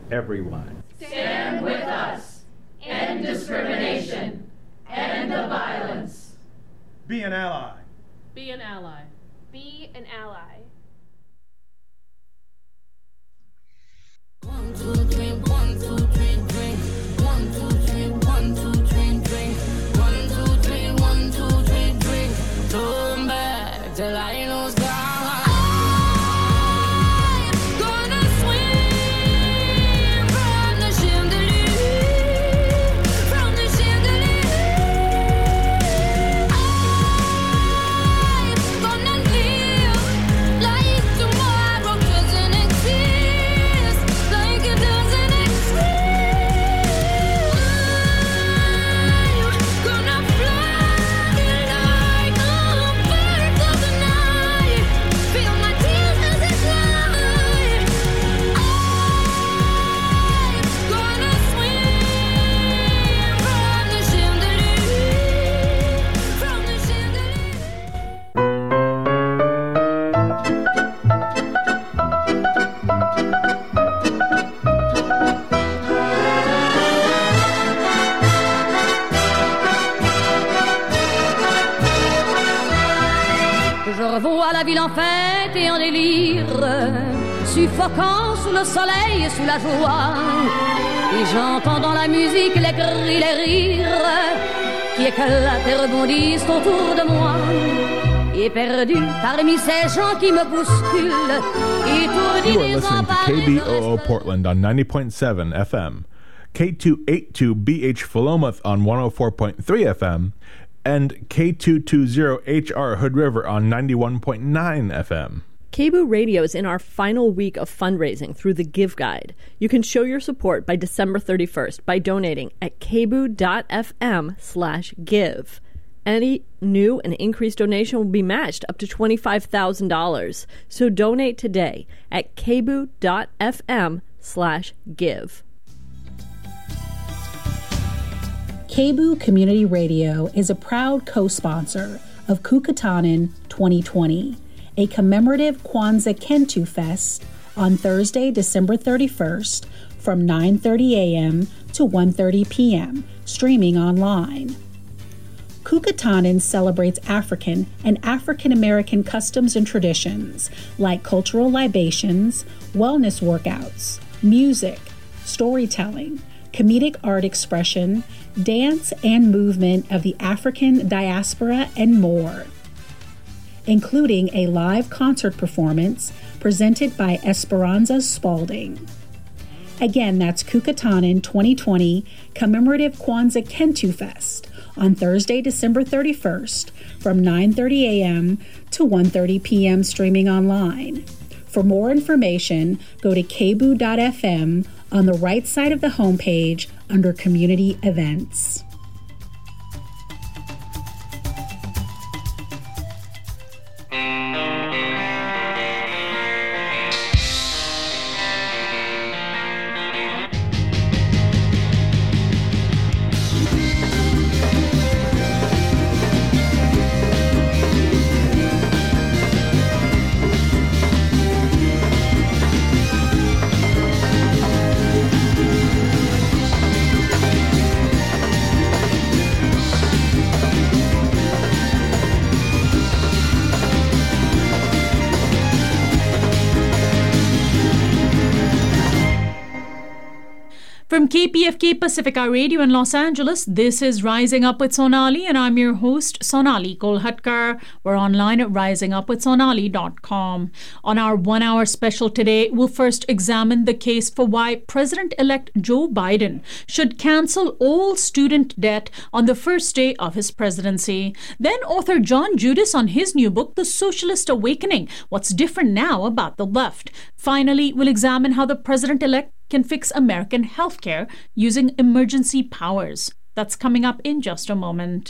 everyone. Stand with us. End discrimination. End the violence. Be an ally. Be an ally. Be an ally. 1, 2, 3, 1, 2, 3, drink. 1, 2, 3, 1, 2, 3, drink. 1, 2, 3, 1, 2, 3, drink. Turn back till I lose God. À la ville en fête et en délire, suffocant sous le soleil et sous la joie, et j'entends dans la musique les cris, les rires qui éclatent et rebondissent autour de moi, et perdu parmi ces gens qui me bousculent, étourdi You are des listening to KBOO Portland on 90.7 FM, K282BH Philomath on 104.3 FM, and K220HR Hood River on 91.9 FM. KBOO Radio is in our final week of fundraising through the Give Guide. You can show your support by December 31st by donating at kboo.fm/give. Any new and increased donation will be matched up to $25,000. So donate today at kboo.fm/give. KBOO Community Radio is a proud co-sponsor of Kukatanen 2020, a commemorative Kwanzaa Kentu Fest on Thursday, December 31st from 9:30 a.m. to 1:30 p.m., streaming online. Kukatanen celebrates African and African American customs and traditions like cultural libations, wellness workouts, music, storytelling, comedic art expression, dance and movement of the African diaspora, and more, including a live concert performance presented by Esperanza Spalding. Again, that's Kukatanen 2020 Commemorative Kwanzaa Kentu Fest on Thursday, December 31st from 9:30 a.m. to 1:30 p.m. streaming online. For more information, go to kboo.fm on the right side of the homepage under Community Events. From KPFK Pacifica Radio in Los Angeles, this is Rising Up with Sonali, and I'm your host, Sonali Kolhatkar. We're online at risingupwithsonali.com. On our 1-hour special today, we'll first examine the case for why President-elect Joe Biden should cancel all student debt on the first day of his presidency. Then author John Judis on his new book, The Socialist Awakening, What's Different Now About the Left. Finally, we'll examine how the president-elect can fix American healthcare using emergency powers. That's coming up in just a moment.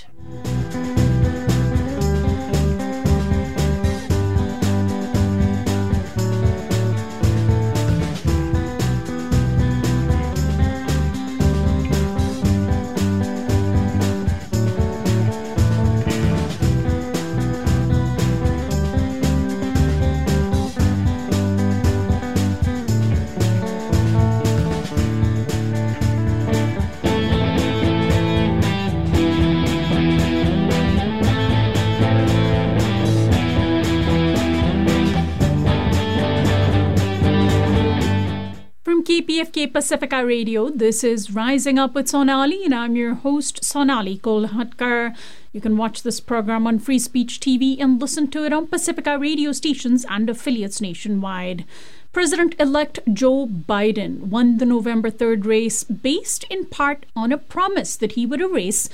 KPFK Pacifica Radio, this is Rising Up with Sonali, and I'm your host, Sonali Kolhatkar. You can watch this program on Free Speech TV and listen to it on Pacifica radio stations and affiliates nationwide. President-elect Joe Biden won the November 3rd race based in part on a promise that he would erase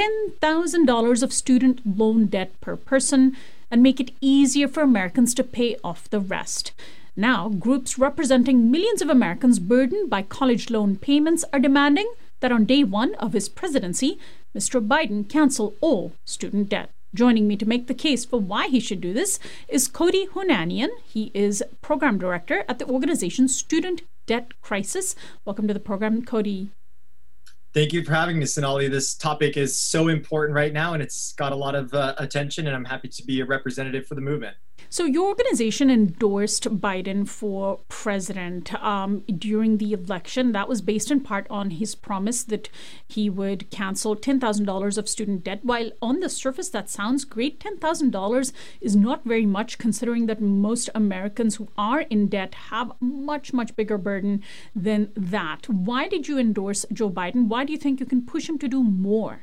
$10,000 of student loan debt per person and make it easier for Americans to pay off the rest. Now, groups representing millions of Americans burdened by college loan payments are demanding that on day one of his presidency, Mr. Biden cancel all student debt. Joining me to make the case for why he should do this is Cody Hunanian. He is program director at the organization Student Debt Crisis. Welcome to the program, Cody. Thank you for having me, Sonali. This topic is so important right now, and it's got a lot of attention, and I'm happy to be a representative for the movement. So your organization endorsed Biden for president during the election. That was based in part on his promise that he would cancel $10,000 of student debt. While on the surface that sounds great, $10,000 is not very much considering that most Americans who are in debt have much, much bigger burden than that. Why did you endorse Joe Biden? Why do you think you can push him to do more?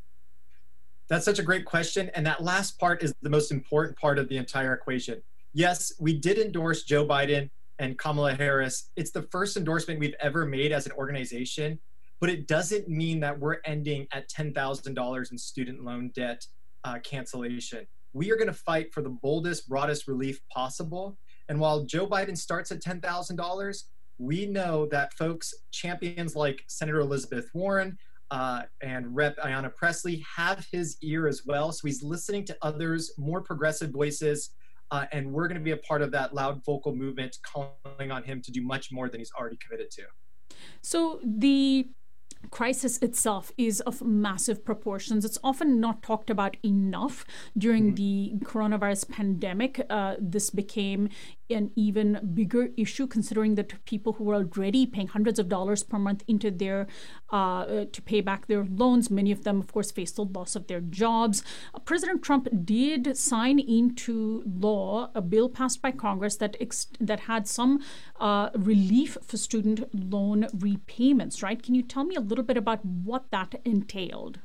That's such a great question. And that last part is the most important part of the entire equation. Yes, we did endorse Joe Biden and Kamala Harris. It's the first endorsement we've ever made as an organization, but it doesn't mean that we're ending at $10,000 in student loan debt cancellation. We are going to fight for the boldest, broadest relief possible. And while Joe Biden starts at $10,000, we know that folks, champions like Senator Elizabeth Warren, and Rep. Ayanna Pressley have his ear as well. So he's listening to others, more progressive voices, and we're going to be a part of that loud vocal movement calling on him to do much more than he's already committed to. So the crisis itself is of massive proportions. It's often not talked about enough. During the coronavirus pandemic, this became an even bigger issue, considering that people who were already paying hundreds of dollars per month into their to pay back their loans, many of them, of course, faced the loss of their jobs. President Trump did sign into law a bill passed by Congress that had some relief for student loan repayments, right? Can you tell me a little bit about what that entailed?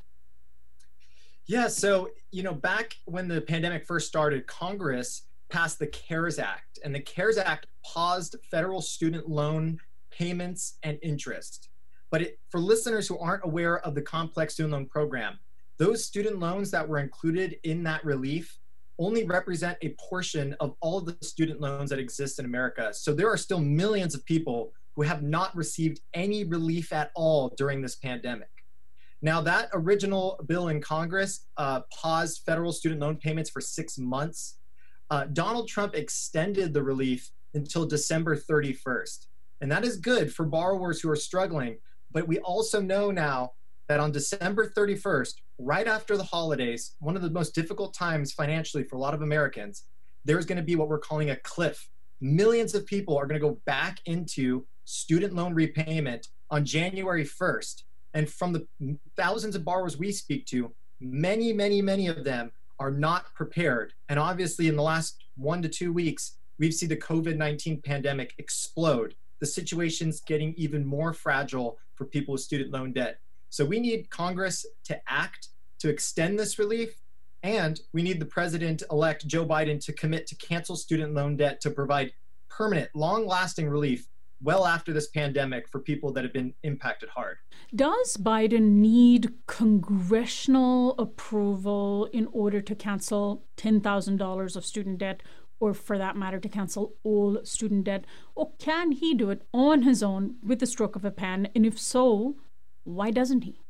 Yeah, so, back when the pandemic first started, Congress passed the CARES Act, and the CARES Act paused federal student loan payments and interest. But for listeners who aren't aware of the complex student loan program, those student loans that were included in that relief only represent a portion of all of the student loans that exist in America. So there are still millions of people who have not received any relief at all during this pandemic. Now, that original bill in Congress paused federal student loan payments for 6 months. Donald Trump extended the relief until December 31st. And that is good for borrowers who are struggling. But we also know now that on December 31st, right after the holidays, one of the most difficult times financially for a lot of Americans, there's going to be what we're calling a cliff. Millions of people are going to go back into student loan repayment on January 1st. And from the thousands of borrowers we speak to, many, many, many of them are not prepared. And obviously in the last 1 to 2 weeks, we've seen the COVID-19 pandemic explode. The situation's getting even more fragile for people with student loan debt. So we need Congress to act to extend this relief, and we need the president-elect Joe Biden to commit to cancel student loan debt to provide permanent, long-lasting relief well after this pandemic for people that have been impacted hard. Does Biden need congressional approval in order to cancel $10,000 of student debt, or for that matter, to cancel all student debt? Or can he do it on his own with the stroke of a pen? And if so, why doesn't he?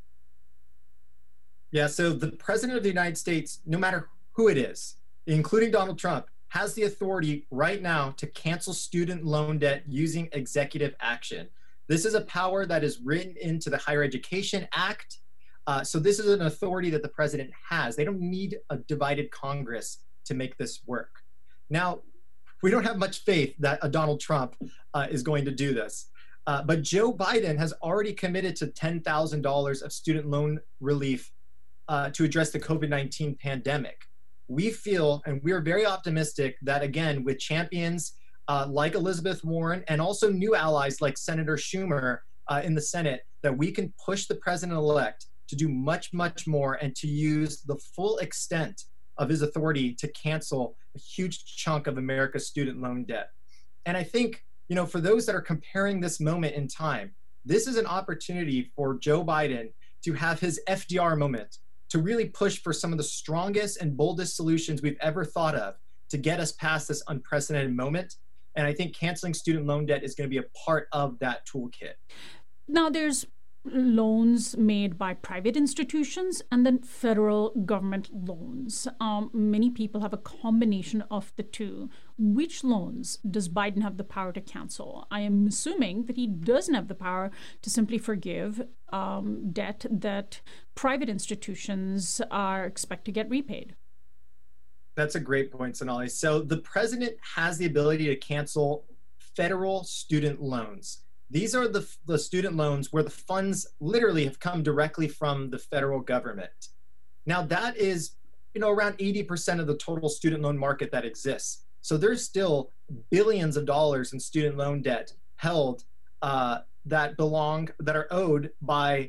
Yeah, so the president of the United States, no matter who it is, including Donald Trump, has the authority right now to cancel student loan debt using executive action. This is a power that is written into the Higher Education Act. So this is an authority that the president has. They don't need a divided Congress to make this work. Now, we don't have much faith that Donald Trump is going to do this. But Joe Biden has already committed to $10,000 of student loan relief to address the COVID-19 pandemic. We feel, and we are very optimistic that, again, with champions like Elizabeth Warren, and also new allies like Senator Schumer in the Senate, that we can push the president-elect to do much, much more and to use the full extent of his authority to cancel a huge chunk of America's student loan debt. And I think, for those that are comparing this moment in time, this is an opportunity for Joe Biden to have his FDR moment, to really push for some of the strongest and boldest solutions we've ever thought of to get us past this unprecedented moment. And I think canceling student loan debt is going to be a part of that toolkit. Now, there's loans made by private institutions and then federal government loans. Many people have a combination of the two. Which loans does Biden have the power to cancel? I am assuming that he doesn't have the power to simply forgive debt that private institutions are expect to get repaid. That's a great point, Sonali. So the president has the ability to cancel federal student loans. These are the student loans where the funds literally have come directly from the federal government. Now that is, around 80% of the total student loan market that exists. So there's still billions of dollars in student loan debt held that are owed by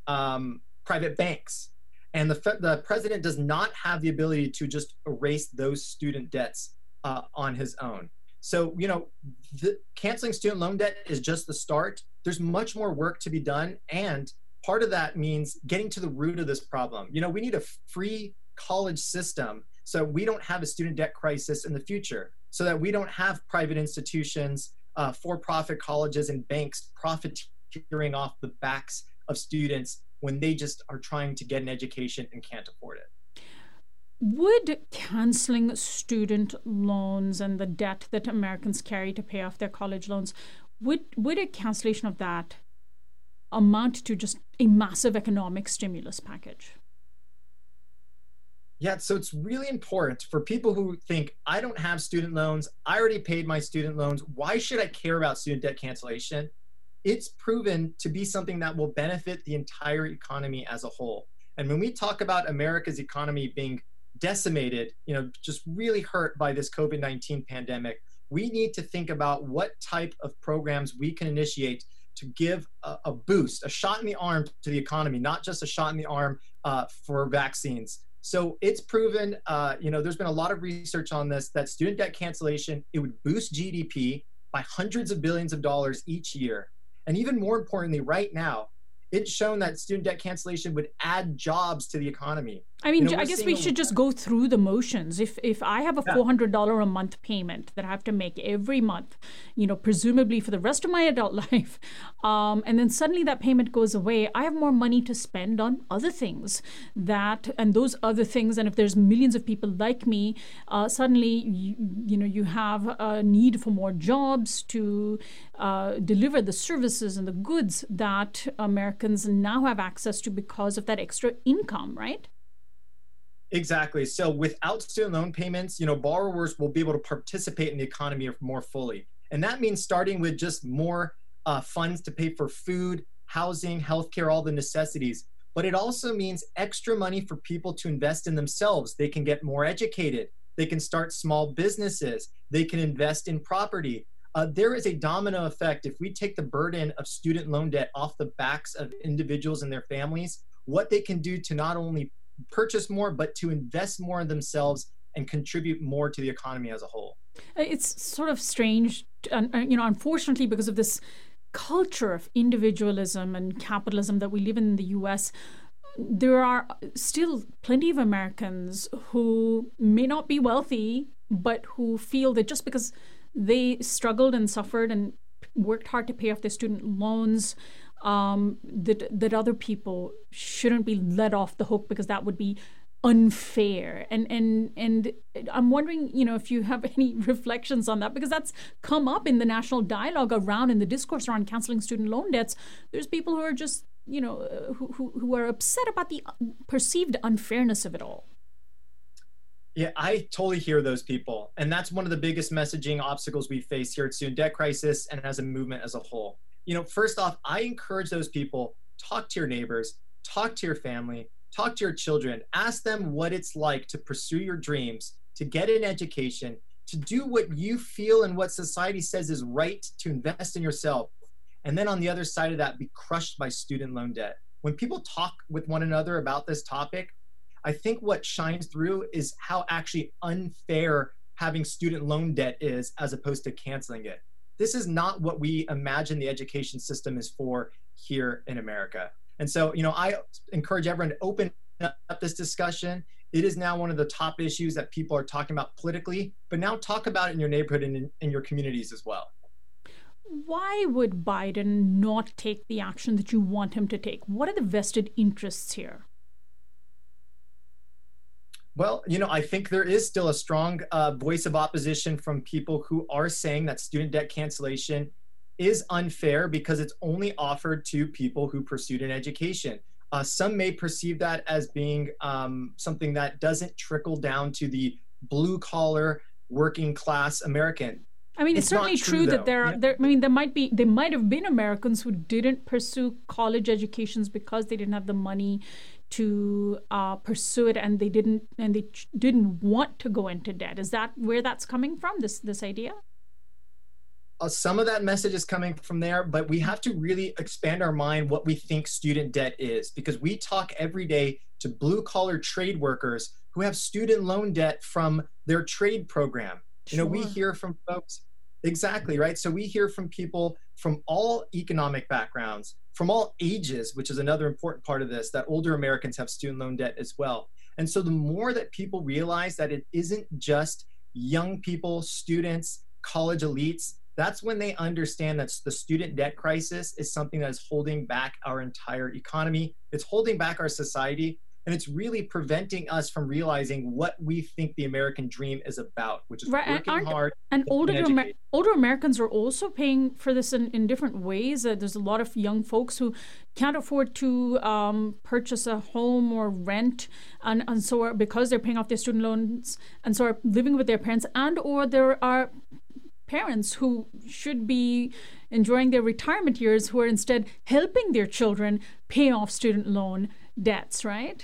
private banks. And the president does not have the ability to just erase those student debts on his own. So, canceling student loan debt is just the start. There's much more work to be done. And part of that means getting to the root of this problem. We need a free college system so we don't have a student debt crisis in the future, so that we don't have private institutions, for-profit colleges, and banks profiteering off the backs of students when they just are trying to get an education and can't afford it. Would canceling student loans and the debt that Americans carry to pay off their college loans, would a cancellation of that amount to just a massive economic stimulus package? Yeah, so it's really important for people who think, I don't have student loans, I already paid my student loans, why should I care about student debt cancellation? It's proven to be something that will benefit the entire economy as a whole. And when we talk about America's economy being decimated, just really hurt by this COVID-19 pandemic, we need to think about what type of programs we can initiate to give a boost, a shot in the arm to the economy, not just a shot in the arm for vaccines. So it's proven, there's been a lot of research on this, that student debt cancellation, it would boost GDP by hundreds of billions of dollars each year. And even more importantly, right now, it's shown that student debt cancellation would add jobs to the economy. I mean, I guess we should just go through the motions. If I have a $400 a month payment that I have to make every month, presumably for the rest of my adult life, and then suddenly that payment goes away, I have more money to spend on other things and those other things. And if there's millions of people like me, suddenly, you have a need for more jobs to deliver the services and the goods that Americans now have access to because of that extra income, right? Exactly. So without student loan payments, borrowers will be able to participate in the economy more fully. And that means starting with just more funds to pay for food, housing, healthcare, all the necessities. But it also means extra money for people to invest in themselves. They can get more educated. They can start small businesses. They can invest in property. There is a domino effect. If we take the burden of student loan debt off the backs of individuals and their families, what they can do to not only purchase more, but to invest more in themselves and contribute more to the economy as a whole. It's sort of strange, unfortunately, because of this culture of individualism and capitalism that we live in the U.S., there are still plenty of Americans who may not be wealthy, but who feel that just because they struggled and suffered and worked hard to pay off their student loans, that other people shouldn't be let off the hook because that would be unfair. And I'm wondering, if you have any reflections on that, because that's come up in the national dialogue around, in the discourse around canceling student loan debts. There's people who are just, who are upset about the perceived unfairness of it all. Yeah, I totally hear those people. And that's one of the biggest messaging obstacles we face here at Student Debt Crisis and as a movement as a whole. First off, I encourage those people, talk to your neighbors, talk to your family, talk to your children, ask them what it's like to pursue your dreams, to get an education, to do what you feel and what society says is right, to invest in yourself. And then on the other side of that, be crushed by student loan debt. When people talk with one another about this topic, I think what shines through is how actually unfair having student loan debt is as opposed to canceling it. This is not what we imagine the education system is for here in America. And so, I encourage everyone to open up this discussion. It is now one of the top issues that people are talking about politically, but now talk about it in your neighborhood and in your communities as well. Why would Biden not take the action that you want him to take? What are the vested interests here? Well, I think there is still a strong voice of opposition from people who are saying that student debt cancellation is unfair because it's only offered to people who pursued an education. Some may perceive that as being something that doesn't trickle down to the blue-collar, working-class American. I mean, it's certainly true that there might have been Americans who didn't pursue college educations because they didn't have the money to pursue it, and they didn't want to go into debt. Is that where that's coming from? This idea? Some of that message is coming from there, but we have to really expand our mind what we think student debt is, because we talk every day to blue-collar trade workers who have student loan debt from their trade program. Sure. We hear from folks, exactly, right? So we hear from people from all economic backgrounds, from all ages, which is another important part of this, that older Americans have student loan debt as well. And so the more that people realize that it isn't just young people, students, college elites, that's when they understand that the student debt crisis is something that is holding back our entire economy. It's holding back our society, and it's really preventing us from realizing what we think the American dream is about, which is working hard. And older Americans are also paying for this in different ways. There's a lot of young folks who can't afford to purchase a home or rent, and so are, because they're paying off their student loans, and so are living with their parents, and or there are parents who should be enjoying their retirement years who are instead helping their children pay off student loan debts, right?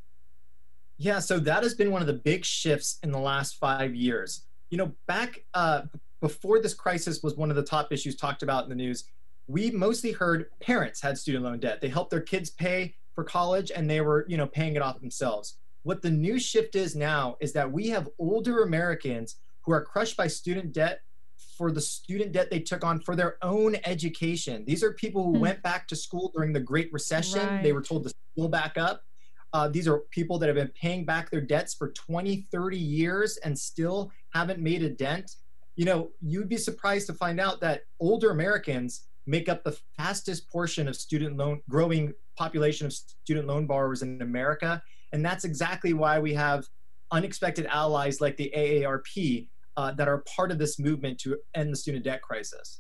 Yeah, so that has been one of the big shifts in the last 5 years. Back before this crisis was one of the top issues talked about in the news, we mostly heard parents had student loan debt. They helped their kids pay for college, and they were, paying it off themselves. What the new shift is now is that we have older Americans who are crushed by student debt for the student debt they took on for their own education. These are people who went back to school during the Great Recession. Right. They were told to school back up. These are people that have been paying back their debts for 20, 30 years and still haven't made a dent. You'd be surprised to find out that older Americans make up the fastest portion of growing population of student loan borrowers in America. And that's exactly why we have unexpected allies like the AARP that are part of this movement to end the student debt crisis.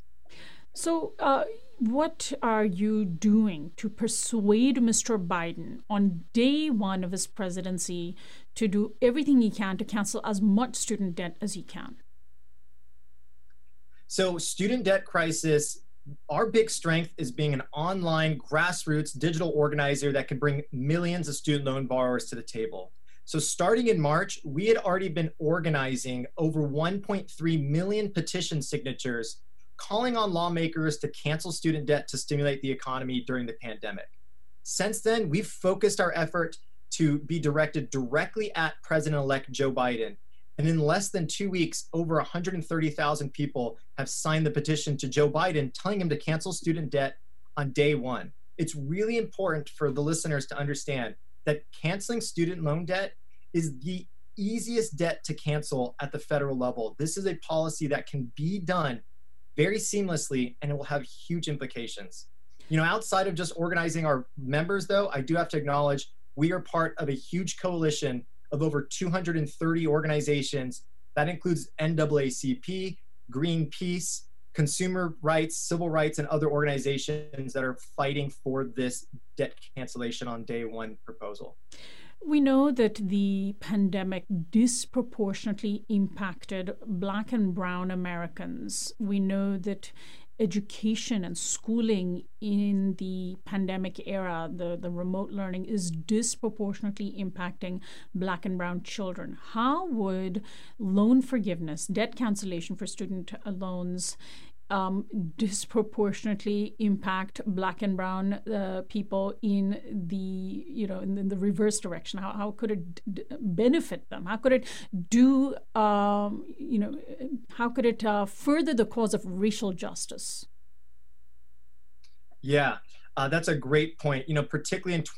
So what are you doing to persuade Mr. Biden on day one of his presidency to do everything he can to cancel as much student debt as he can? So student debt crisis, our big strength is being an online grassroots digital organizer that can bring millions of student loan borrowers to the table. So starting in March, we had already been organizing over 1.3 million petition signatures, calling on lawmakers to cancel student debt to stimulate the economy during the pandemic. Since then, we've focused our effort to be directed directly at President-elect Joe Biden. And in less than 2 weeks, over 130,000 people have signed the petition to Joe Biden telling him to cancel student debt on day one. It's really important for the listeners to understand that canceling student loan debt is the easiest debt to cancel at the federal level. This is a policy that can be done very seamlessly, and it will have huge implications. Outside of just organizing our members, though, I do have to acknowledge we are part of a huge coalition of over 230 organizations. That includes NAACP, Greenpeace, consumer rights, civil rights, and other organizations that are fighting for this debt cancellation on day one proposal. We know that the pandemic disproportionately impacted Black and brown Americans. We know that education and schooling in the pandemic era, the remote learning, is disproportionately impacting Black and brown children. How would loan forgiveness, debt cancellation for student loans, disproportionately impact Black and brown people in the in the reverse direction? How could it benefit them? How could it do how could it further the cause of racial justice? Yeah, that's a great point. Particularly in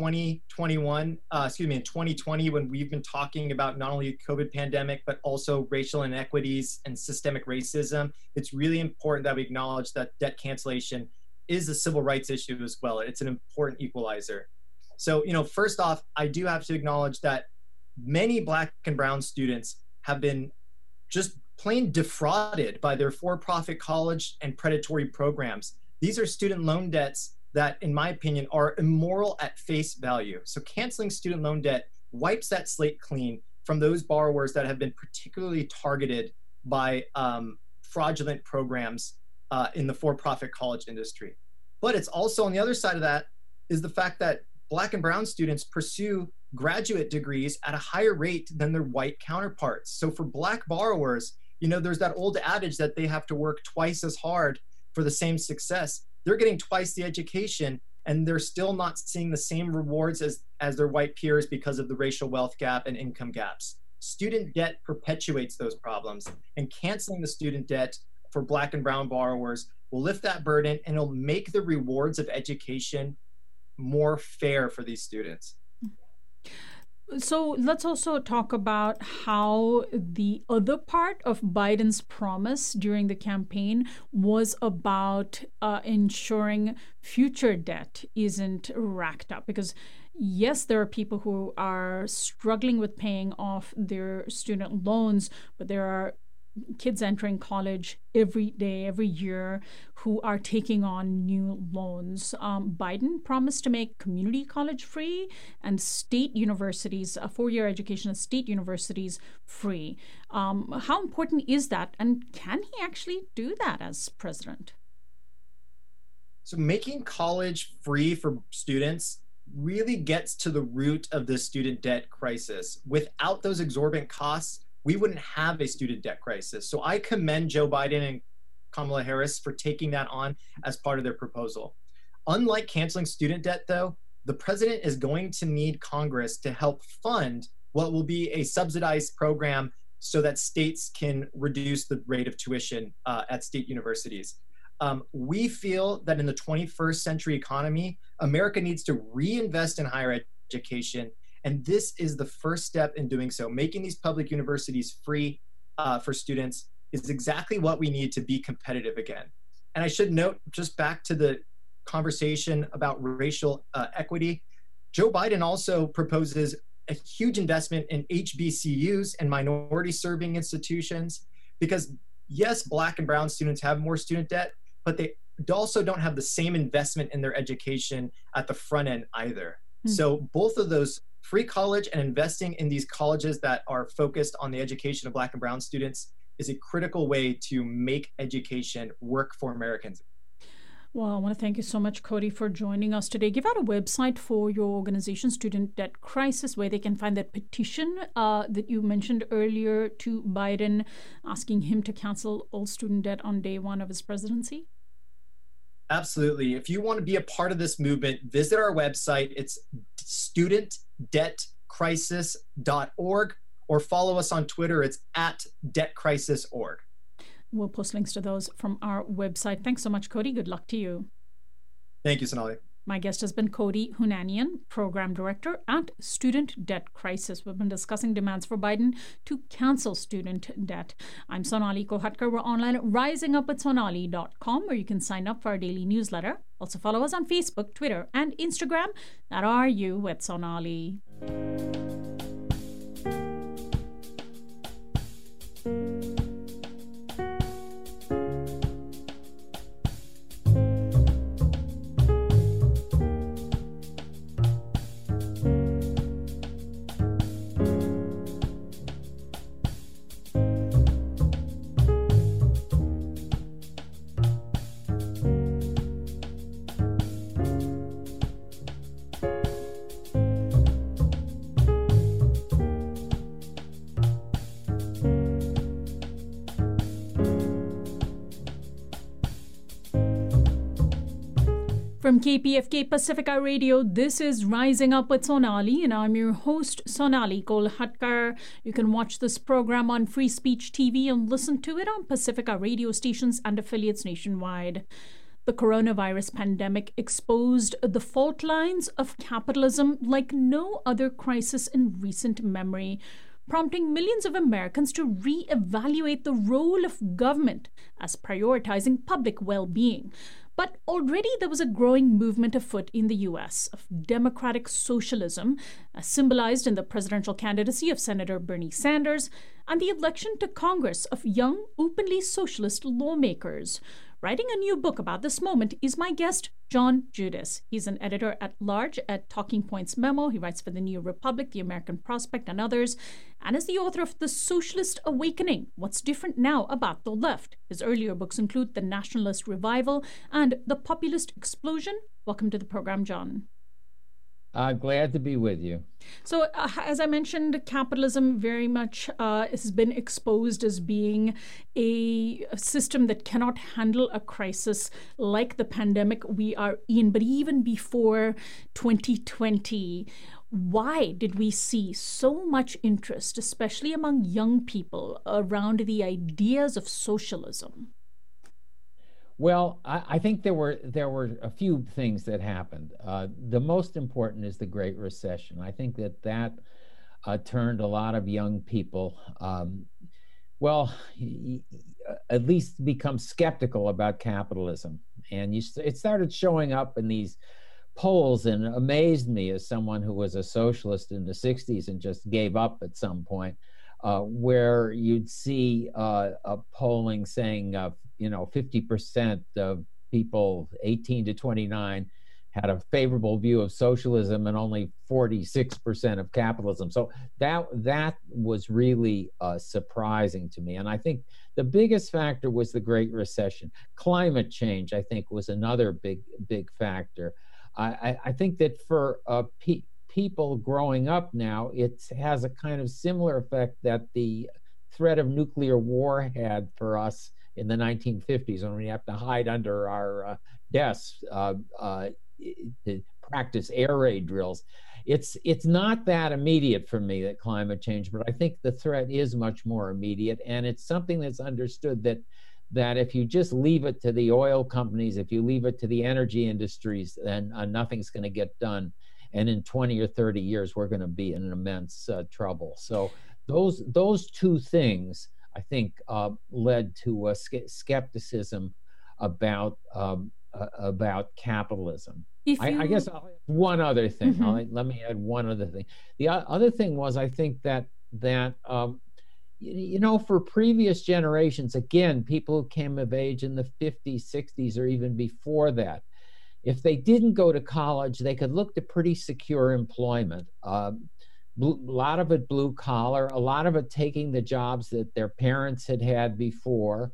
2020, when we've been talking about not only COVID pandemic, but also racial inequities and systemic racism, it's really important that we acknowledge that debt cancellation is a civil rights issue as well. It's an important equalizer. So, first off, I do have to acknowledge that many Black and brown students have been just plain defrauded by their for-profit college and predatory programs. These are student loan debts that, in my opinion, are immoral at face value. So canceling student loan debt wipes that slate clean from those borrowers that have been particularly targeted by fraudulent programs in the for-profit college industry. But it's also, on the other side of that, is the fact that Black and brown students pursue graduate degrees at a higher rate than their white counterparts. So for Black borrowers, there's that old adage that they have to work twice as hard for the same success. They're getting twice the education, and they're still not seeing the same rewards as their white peers because of the racial wealth gap and income gaps. Student debt perpetuates those problems, and canceling the student debt for Black and brown borrowers will lift that burden, and it'll make the rewards of education more fair for these students. So let's also talk about how the other part of Biden's promise during the campaign was about ensuring future debt isn't racked up. Because yes, there are people who are struggling with paying off their student loans, but there are kids entering college every day, every year, who are taking on new loans. Biden promised to make community college free and state universities, a four-year education at state universities, free. How important is that? And can he actually do that as president? So making college free for students really gets to the root of the student debt crisis. Without those exorbitant costs, we wouldn't have a student debt crisis. So I commend Joe Biden and Kamala Harris for taking that on as part of their proposal. Unlike canceling student debt, though, the president is going to need Congress to help fund what will be a subsidized program so that states can reduce the rate of tuition at state universities. We feel that in the 21st century economy, America needs to reinvest in higher education. And this is the first step in doing so. Making these public universities free for students is exactly what we need to be competitive again. And I should note, just back to the conversation about racial equity, Joe Biden also proposes a huge investment in HBCUs and minority-serving institutions, because yes, Black and brown students have more student debt, but they also don't have the same investment in their education at the front end either. So both of those, free college and investing in these colleges that are focused on the education of Black and brown students, is a critical way to make education work for Americans. Well, I want to thank you so much, Cody, for joining us today. Give out a website for your organization, Student Debt Crisis, where they can find that petition that you mentioned earlier to Biden, asking him to cancel all student debt on day one of his presidency. Absolutely. If you want to be a part of this movement, visit our website. It's studentdebtcrisis.org, or follow us on Twitter. It's @debtcrisis.org. We'll post links to those from our website. Thanks so much, Cody. Good luck to you. Thank you, Sonali. My guest has been Cody Hunanian, Program Director at Student Debt Crisis. We've been discussing demands for Biden to cancel student debt. I'm Sonali Kolhatkar. We're online at risingupwithsonali.com, where you can sign up for our daily newsletter. Also follow us on Facebook, Twitter, and Instagram at RU with Sonali. From KPFK Pacifica Radio, this is Rising Up with Sonali, and I'm your host, Sonali Kolhatkar. You can watch this program on Free Speech TV and listen to it on Pacifica radio stations and affiliates nationwide. The coronavirus pandemic exposed the fault lines of capitalism like no other crisis in recent memory, prompting millions of Americans to re-evaluate the role of government as prioritizing public well-being. But already there was a growing movement afoot in the U.S. of democratic socialism, as symbolized in the presidential candidacy of Senator Bernie Sanders and the election to Congress of young, openly socialist lawmakers. Writing a new book about this moment is my guest, John Judis. He's an editor-at-large at Talking Points Memo. He writes for The New Republic, The American Prospect, and others, and is the author of The Socialist Awakening, What's Different Now About the Left. His earlier books include The Nationalist Revival and The Populist Explosion. Welcome to the program, John. Glad to be with you. So, as I mentioned, capitalism very much has been exposed as being a system that cannot handle a crisis like the pandemic we are in. But even before 2020, why did we see so much interest, especially among young people, around the ideas of socialism? Well, I think there were a few things that happened. The most important is the Great Recession. I think that turned a lot of young people, at least become skeptical about capitalism. And it started showing up in these polls and amazed me as someone who was a socialist in the 60s and just gave up at some point, where you'd see a polling saying 50% of people 18 to 29 had a favorable view of socialism and only 46% of capitalism. So that was really surprising to me. And I think the biggest factor was the Great Recession. Climate change, I think, was another big factor. I think that for people growing up now, it has a kind of similar effect that the threat of nuclear war had for us in the 1950s, when we have to hide under our desks to practice air raid drills. It's not that immediate for me, that climate change, but I think the threat is much more immediate, and it's something that's understood that if you just leave it to the oil companies, if you leave it to the energy industries, then nothing's going to get done. And in 20 or 30 years, we're going to be in immense trouble. So those two things, I think, led to a skepticism about capitalism. I guess I'll add one other thing. Mm-hmm. Let me add one other thing. The other thing was, I think that for previous generations, again, people who came of age in the 50s, 60s, or even before that, if they didn't go to college, they could look to pretty secure employment. A lot of it blue collar, a lot of it taking the jobs that their parents had before.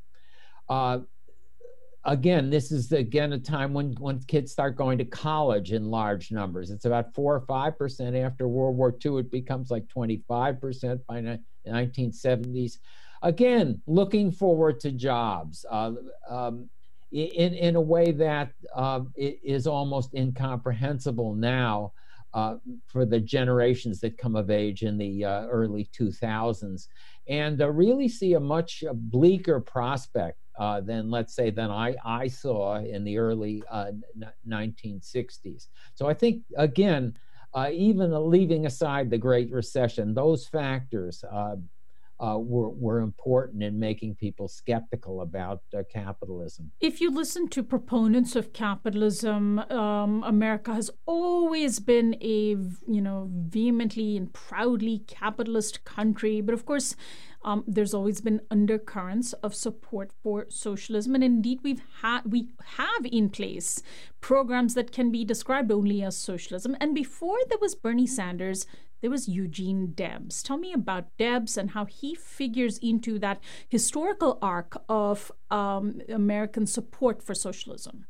Again, this is a time when kids start going to college in large numbers. It's about 4 or 5%. After World War II, it becomes like 25% by the 1970s. Again, looking forward to jobs in a way that is almost incomprehensible now for the generations that come of age in the early 2000s, and really see a much bleaker prospect than I saw in the early 1960s. So I think, again, even leaving aside the Great Recession, those factors were important in making people skeptical about capitalism. If you listen to proponents of capitalism, America has always been a vehemently and proudly capitalist country. But of course, there's always been undercurrents of support for socialism, and indeed we have in place programs that can be described only as socialism. And before there was Bernie Sanders, there was Eugene Debs. Tell me about Debs and how he figures into that historical arc of American support for socialism.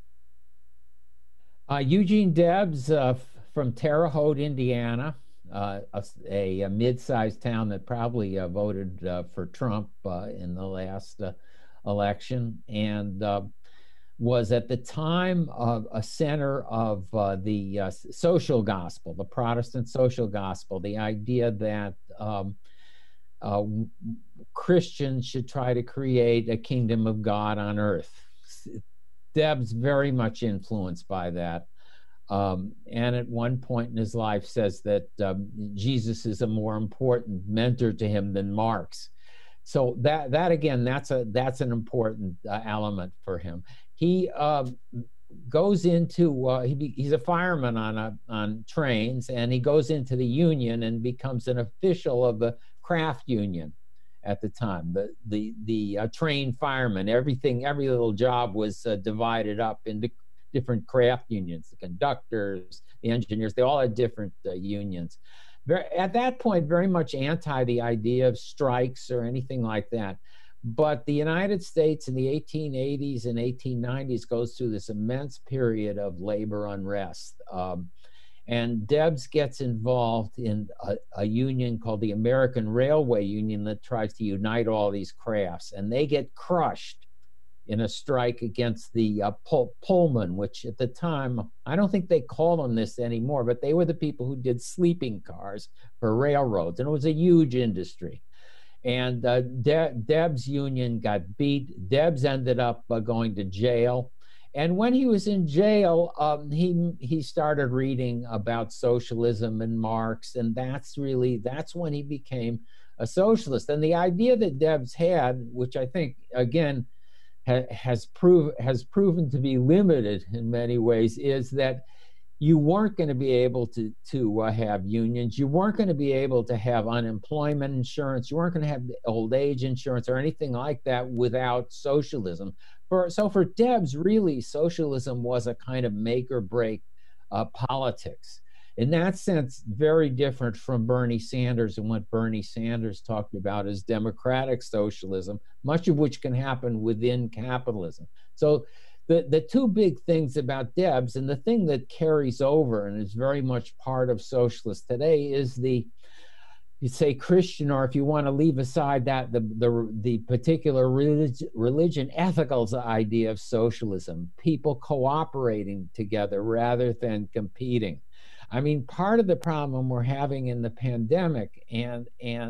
Eugene Debs from Terre Haute, Indiana, a mid-sized town that probably voted for Trump in the last election, and was at the time a center of the social gospel, the Protestant social gospel, the idea that Christians should try to create a kingdom of God on earth. Debs very much influenced by that. And at one point in his life says that Jesus is a more important mentor to him than Marx. So that again, that's an important element for him. He goes into he's a fireman on trains, and he goes into the union and becomes an official of the craft union at the time. The train firemen, every little job was divided up into different craft unions. The conductors, the engineers, they all had different unions. At that point, very much anti the idea of strikes or anything like that. But the United States in the 1880s and 1890s goes through this immense period of labor unrest. And Debs gets involved in a union called the American Railway Union that tries to unite all these crafts. And they get crushed in a strike against the Pullman, which at the time, I don't think they call them this anymore, but they were the people who did sleeping cars for railroads. And it was a huge industry. And Debs' union got beat. Debs ended up going to jail. And when he was in jail, he started reading about socialism and Marx. And that's when he became a socialist. And the idea that Debs had, which I think, again, has proven to be limited in many ways, is that you weren't going to be able to have unions. You weren't going to be able to have unemployment insurance. You weren't going to have old age insurance or anything like that without socialism. So for Debs, really, socialism was a kind of make or break politics. In that sense, very different from Bernie Sanders and what Bernie Sanders talked about as democratic socialism, much of which can happen within capitalism. So the two big things about Debs, and the thing that carries over and is very much part of socialists today, is you say Christian, or if you want to leave aside that, the particular religion ethical idea of socialism, people cooperating together rather than competing. I mean, part of the problem we're having in the pandemic, and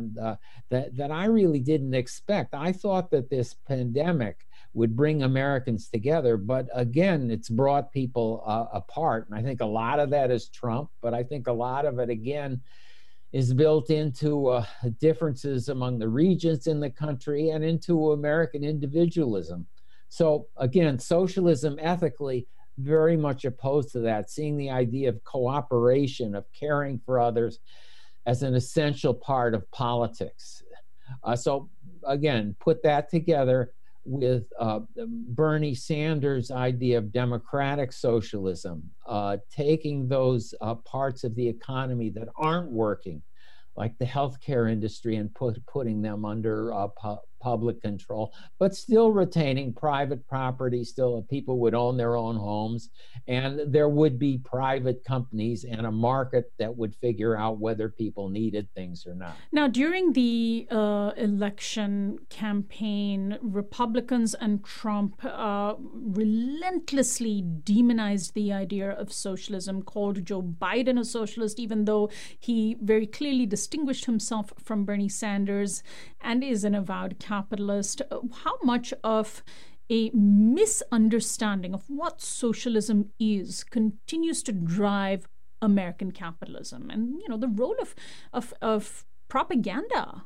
that I really didn't expect. I thought that this pandemic would bring Americans together, but again, it's brought people apart. And I think a lot of that is Trump, but I think a lot of it, again, is built into differences among the regions in the country and into American individualism. So again, socialism ethically, very much opposed to that, seeing the idea of cooperation, of caring for others as an essential part of politics. So again, put that together with Bernie Sanders' idea of democratic socialism, taking those parts of the economy that aren't working, like the healthcare industry, and putting them under public control, but still retaining private property. Still, people would own their own homes, and there would be private companies and a market that would figure out whether people needed things or not. Now, during the election campaign, Republicans and Trump relentlessly demonized the idea of socialism, called Joe Biden a socialist, even though he very clearly distinguished himself from Bernie Sanders and is an avowed capitalist. How much of a misunderstanding of what socialism is continues to drive American capitalism, and the role of propaganda?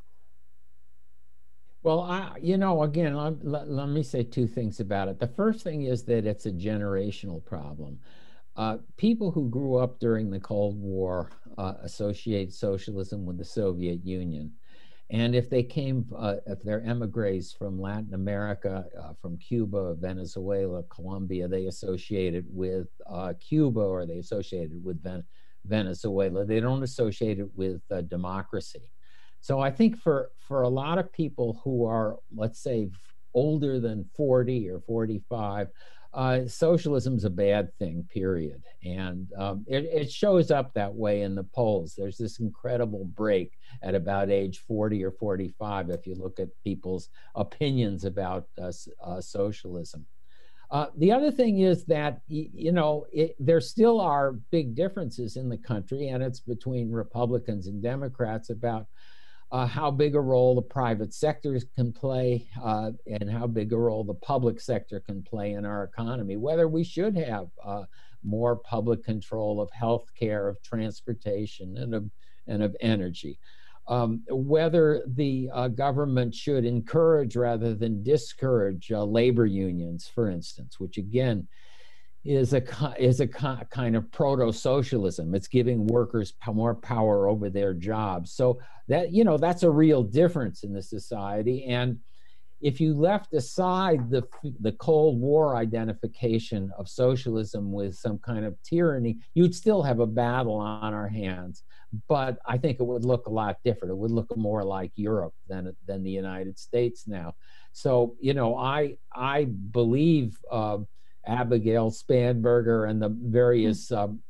Well, again, let me say two things about it. The first thing is that it's a generational problem. People who grew up during the Cold War associate socialism with the Soviet Union. And if they're emigres from Latin America, from Cuba, Venezuela, Colombia, they associate it with Cuba, or they associate it with Venezuela. They don't associate it with democracy. So I think for a lot of people who are, let's say, older than 40 or 45, socialism's a bad thing, period. And it shows up that way in the polls. There's this incredible break at about age 40 or 45 if you look at people's opinions about socialism. The other thing is that, there still are big differences in the country, and it's between Republicans and Democrats about how big a role the private sectors can play and how big a role the public sector can play in our economy, whether we should have more public control of healthcare, of transportation, and of energy. Whether the government should encourage rather than discourage labor unions, for instance, which again is a kind of proto-socialism. It's giving workers more power over their jobs. So that, that's a real difference in the society. And if you left aside the Cold War identification of socialism with some kind of tyranny, you'd still have a battle on our hands. But I think it would look a lot different. It would look more like Europe than the United States now. So, I believe Abigail Spanberger and the various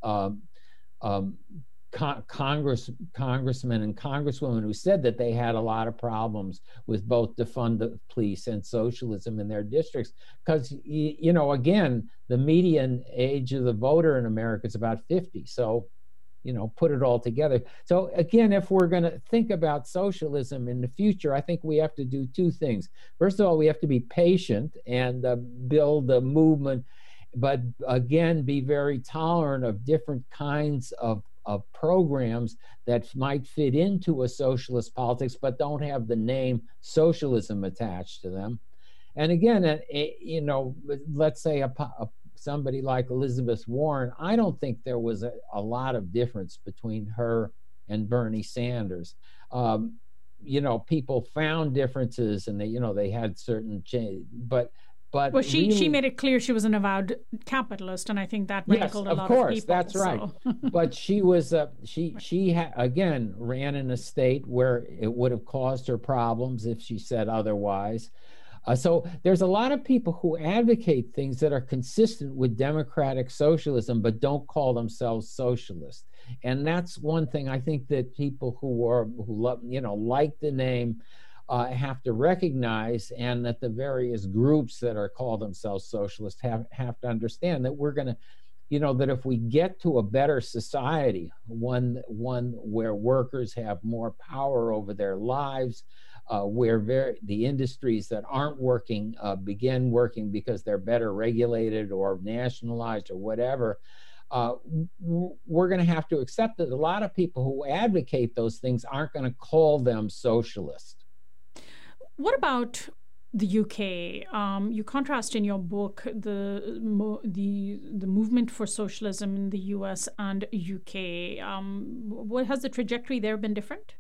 congressmen and congresswomen who said that they had a lot of problems with both defund the police and socialism in their districts. Because, again, the median age of the voter in America is about 50. So, put it all together. So again, if we're going to think about socialism in the future, I think we have to do two things. First of all, we have to be patient and build a movement, but again, be very tolerant of different kinds of programs that might fit into a socialist politics, but don't have the name socialism attached to them. And again, let's say somebody like Elizabeth Warren, I don't think there was a lot of difference between her and Bernie Sanders. People found differences, and they had certain change, but well, she made it clear she was an avowed capitalist, and I think that rankled a lot of people. Yes, of course, that's right. But she was she again ran in a state where it would have caused her problems if she said otherwise. So there's a lot of people who advocate things that are consistent with democratic socialism, but don't call themselves socialist. And that's one thing I think that people who love, like the name, have to recognize, and that the various groups that are called themselves socialist have to understand that we're going to, that if we get to a better society, one where workers have more power over their lives, where the industries that aren't working begin working because they're better regulated or nationalized or whatever, we're going to have to accept that a lot of people who advocate those things aren't going to call them socialist. What about the UK? You contrast in your book the movement for socialism in the US and UK. What has the trajectory there been different?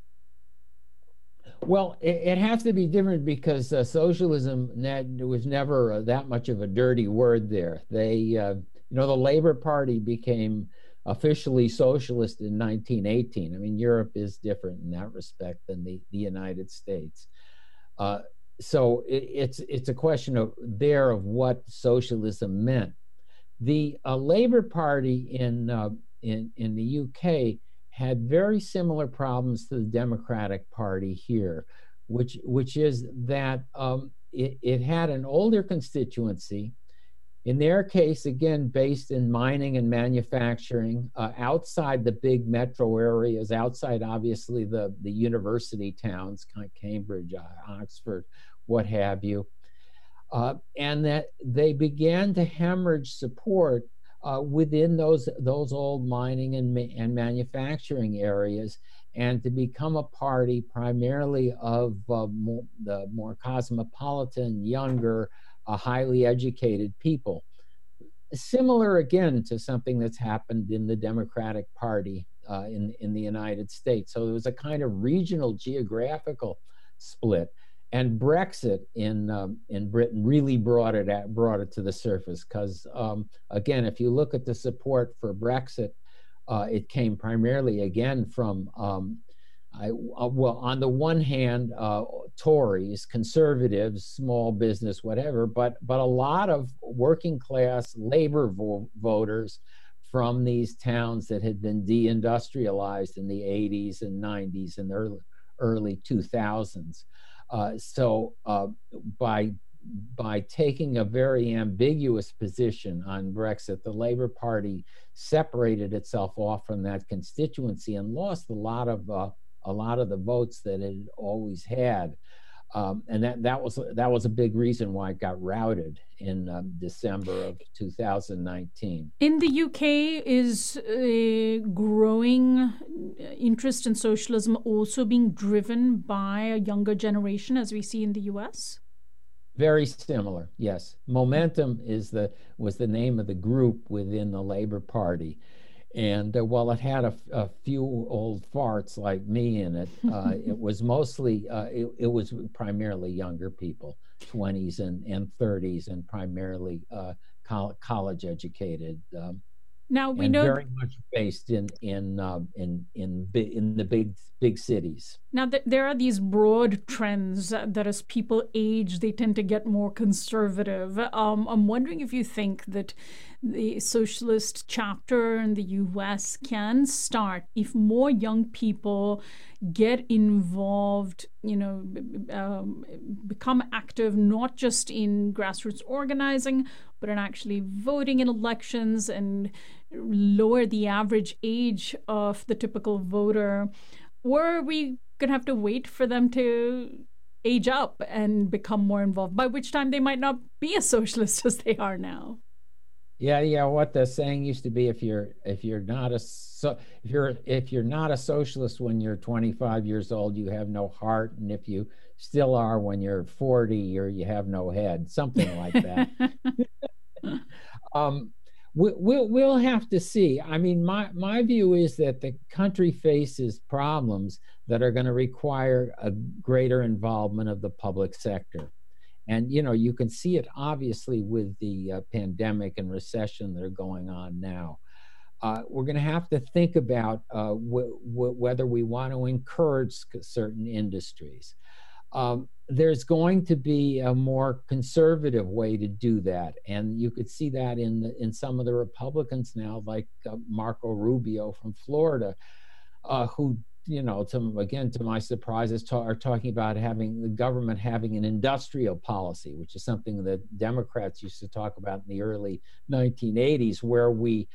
Well, it has to be different because socialism was never that much of a dirty word there. The Labour Party became officially socialist in 1918. I mean, Europe is different in that respect than the United States. So it's a question of what socialism meant. The Labour Party in the UK had very similar problems to the Democratic Party here, which is that it had an older constituency. In their case, again, based in mining and manufacturing, outside the big metro areas, outside obviously the university towns, Cambridge, Oxford, what have you, and that they began to hemorrhage support within those old mining and manufacturing areas, and to become a party primarily of the more cosmopolitan, younger, highly educated people. Similar again to something that's happened in the Democratic Party in the United States. So there was a kind of regional geographical split. And Brexit in Britain really brought it to the surface because, again, if you look at the support for Brexit, it came primarily again from, on the one hand, Tories, conservatives, small business, whatever, but a lot of working class labor voters from these towns that had been deindustrialized in the 80s and 90s and early 2000s. So by by taking a very ambiguous position on Brexit, the Labour Party separated itself off from that constituency and lost a lot of the votes that it always had. And that was a big reason why it got routed in December of 2019. In the UK, is a growing interest in socialism also being driven by a younger generation, as we see in the US? Very similar, yes. Momentum was the name of the group within the Labour Party. And while it had a few old farts like me in it, it was mostly, it was primarily younger people, 20s and 30s, and primarily college educated. Now we and know very much based in the big cities. Now there are these broad trends that as people age, they tend to get more conservative. I'm wondering if you think that the socialist chapter in the U.S. can start if more young people get involved, become active, not just in grassroots organizing, but in actually voting in elections and lower the average age of the typical voter. Or are we going to have to wait for them to age up and become more involved, by which time they might not be as socialist as they are now? Yeah. What the saying used to be: if you're not a socialist when you're 25 years old, you have no heart, and if you still are when you're 40, you have no head. Something like that. We'll have to see. I mean, my view is that the country faces problems that are going to require a greater involvement of the public sector. And, you can see it obviously with the pandemic and recession that are going on now. We're going to have to think about whether we want to encourage certain industries. There's going to be a more conservative way to do that. And you could see that in some of the Republicans now, like Marco Rubio from Florida, who, to my surprise, are talking about having the government having an industrial policy, which is something that Democrats used to talk about in the early 1980s, where we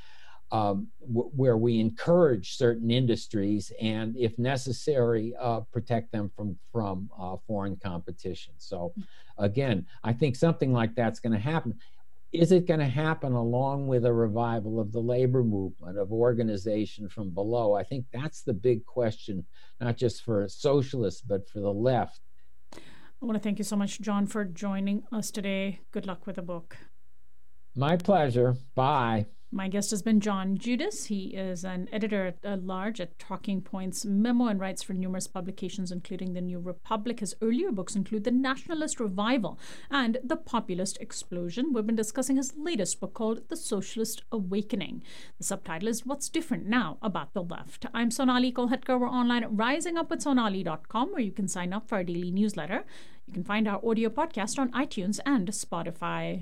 encourage certain industries and, if necessary, protect them from foreign competition. So, again, I think something like that's going to happen. Is it going to happen along with a revival of the labor movement, of organization from below? I think that's the big question, not just for socialists, but for the left. I want to thank you so much, John, for joining us today. Good luck with the book. My pleasure. Bye. My guest has been John Judis. He is an editor-at-large at Talking Points Memo and writes for numerous publications, including The New Republic. His earlier books include The Nationalist Revival and The Populist Explosion. We've been discussing his latest book called The Socialist Awakening. The subtitle is What's Different Now About the Left. I'm Sonali Kolhatkar. We're online at risingupwithsonali.com, where you can sign up for our daily newsletter. You can find our audio podcast on iTunes and Spotify.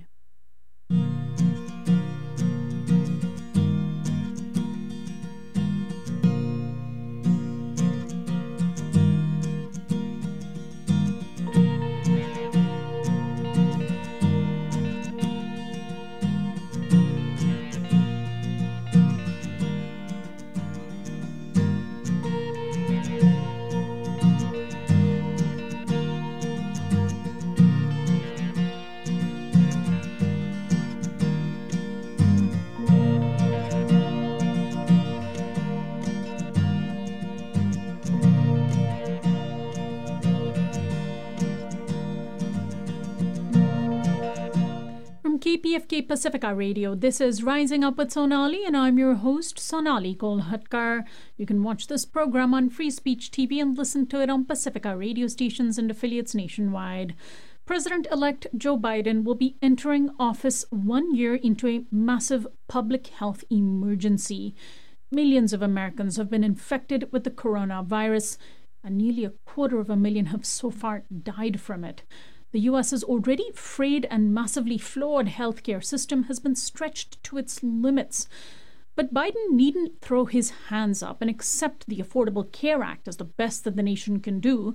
KPFK Pacifica Radio. This is Rising Up with Sonali, and I'm your host, Sonali Kolhatkar. You can watch this program on Free Speech TV and listen to it on Pacifica radio stations and affiliates nationwide. President-elect Joe Biden will be entering office 1 year into a massive public health emergency. Millions of Americans have been infected with the coronavirus, and nearly 250,000 have so far died from it. The U.S.'s already frayed and massively flawed healthcare system has been stretched to its limits. But Biden needn't throw his hands up and accept the Affordable Care Act as the best that the nation can do.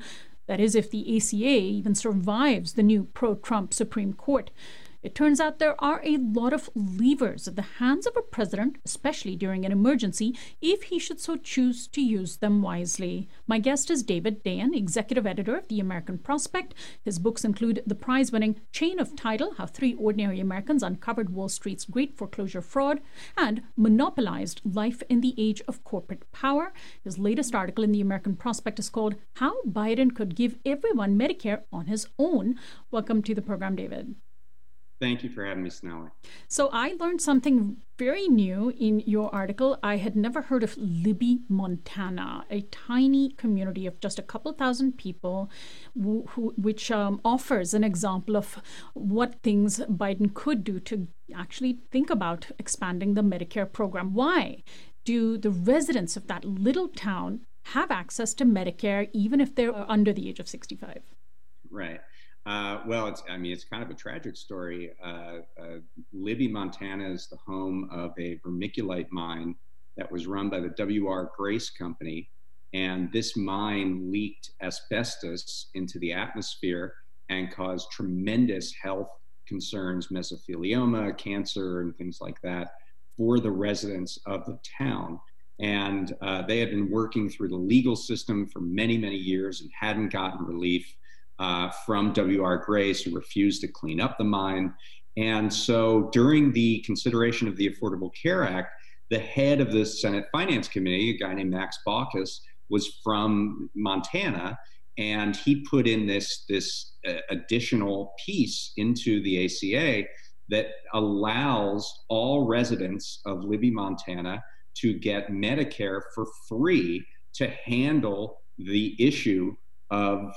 That is, if the ACA even survives the new pro-Trump Supreme Court. It turns out there are a lot of levers at the hands of a president, especially during an emergency, if he should so choose to use them wisely. My guest is David Dayen, executive editor of The American Prospect. His books include the prize-winning Chain of Title, How Three Ordinary Americans Uncovered Wall Street's Great Foreclosure Fraud, and Monopolized Life in the Age of Corporate Power. His latest article in The American Prospect is called How Biden Could Give Everyone Medicare on His Own. Welcome to the program, David. Thank you for having me, Sonali. So I learned something very new in your article. I had never heard of Libby, Montana, a tiny community of just a couple thousand people, which offers an example of what things Biden could do to actually think about expanding the Medicare program. Why do the residents of that little town have access to Medicare even if they're under the age of 65? Right. Well, it's kind of a tragic story. Libby, Montana is the home of a vermiculite mine that was run by the W.R. Grace Company. And this mine leaked asbestos into the atmosphere and caused tremendous health concerns, mesothelioma, cancer, and things like that for the residents of the town. And they had been working through the legal system for many, many years and hadn't gotten relief from W.R. Grace, who refused to clean up the mine. And so during the consideration of the Affordable Care Act, the head of the Senate Finance Committee, a guy named Max Baucus, was from Montana, and he put in this additional piece into the ACA that allows all residents of Libby, Montana to get Medicare for free to handle the issue of